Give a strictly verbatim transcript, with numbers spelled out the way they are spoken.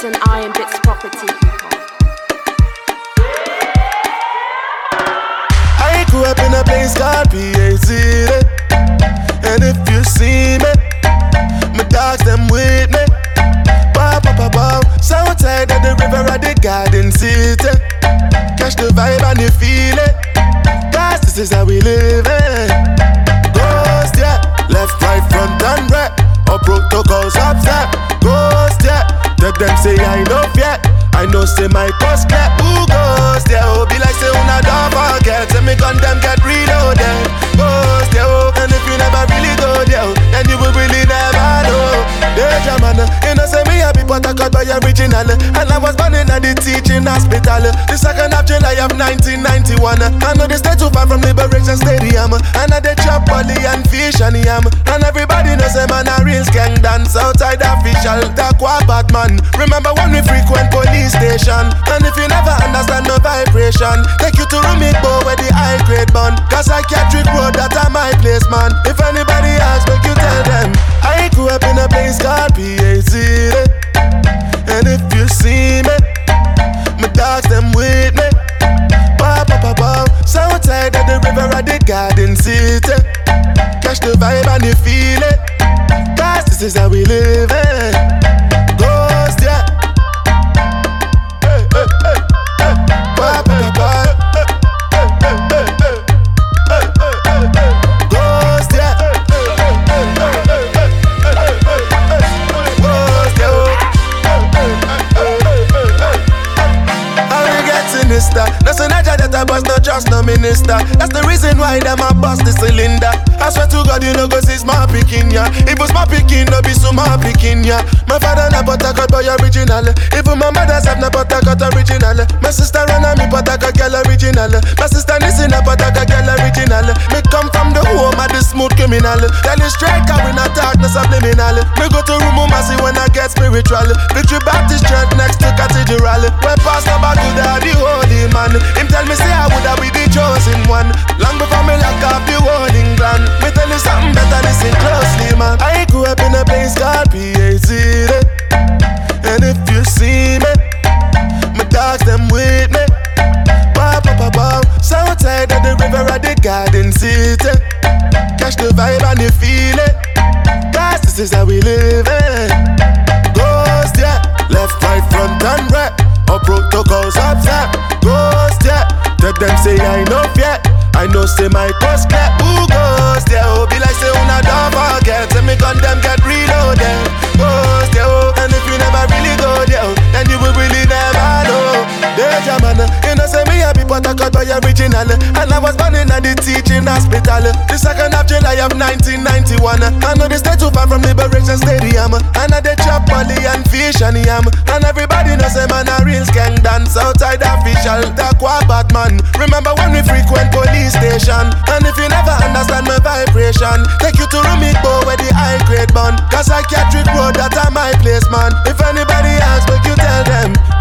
an Iron Bits property, people. I grew up in a place called P A City, and if you see me, my dogs them with me. Wow, wow, wow, wow. Southside of the river at the Garden City. Catch the vibe and you feel it, cause this is how we live it. Ghost, yeah, left, right, front and right. Up protocols upset. Ghost, yeah, tell them say I know yet. I know say my cost clear. Who ghost, yeah, oh, be like say una don't forget. Say me gun them get reloaded. Ghost, yeah, oh, and if you never really go there, oh, then you will really never know. Danger man, you know say me happy but I cut by original. And I was born in the teaching hospital. The second of July of nineteen ninety-one. I know they stay too far from Liberation Stadium. And I they chop poly and fish and yam. And everybody knows say man a real skank dance outside official. That qua Batman. Remember when we frequent police station. And if you never understand no vibration, take you to Rumikbo where the high grade bun. Cause psychiatric road that are my place man. If anybody asks make you tell them I grew up in a place called P A City. And if you see me, my dogs them with me. Wow, wow, wow, wow. Southside of the river at the Garden City. Catch the vibe and you feel it, cause this is how we live it. Ghost, yeah. Hey, hey, hey, hey. Wow, wow, wow. Hey, hey, hey, hey. Hey, hey, hey, hey. Ghost, yeah. Hey, hey, hey, hey, hey, hey, hey, hey, hey. Ghost, yeah. Hey, hey, hey, hey, hey, hey. How we get sinister? No Senaja that I bust, no just no minister. That's the reason why them a bust the cylinder. I swear to God you know go see small picking ya. If it's small picking, no be so small picking ya. My father na but I got boy original. Even my mother's have na but I got original. My sister run on me but I got girl original. My sister listen up but I got girl original. Me come from the home of the smooth criminal. Tell you straight how we not talk no subliminal. Me go to room see when I get spiritual. Victory Baptist Church next to Cathedral. When Pastor Baguda the holy man, him tell me say I woulda be the chosen one. Long before me lock up the whole England. Me tell you something better, listen closely man. I grew up in a place called P A City. And if you see me, my dogs them with me. Wow, wow, wow, wow. Southside of the river at the Garden City. Catch the vibe and you feel it, cause this is how we live it. Ghost, yeah, left, right, front and right. Up protocols upset. Ghost, yeah, tell them say I know yet. I know say my cost clear. Who ghost, yeah, oh, be like say una don't forget. Say me gun them get reloaded. Ghost, yeah, oh, and if you never really go there, oh, then you will really never know. Danger man, you know say me happy but I cut by original. And I was born in the teaching hospital. The second of July of nineteen ninety-one. I know they stay too far from Liberation Stadium. And I they chop poly and fish and yam. And everybody knows say man a real skank dance outside official. That qua Batman. Remember when we frequent police station. And if you never understand my vibration, take you to Rumikbo where the high grade bun. Cause psychiatric road that are my place man. If anybody asks make you tell them